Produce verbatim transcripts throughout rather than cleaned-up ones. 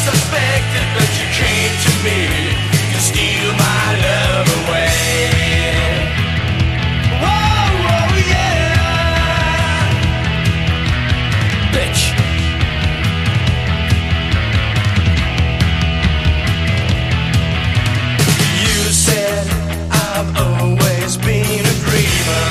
suspected, but you came to me to steal my love away. Whoa, whoa, yeah, bitch. You said I've always been a dreamer,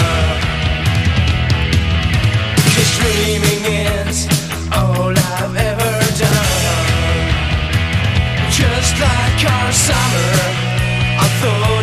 'cause dreaming is all I've ever done. Just like our summer, I thought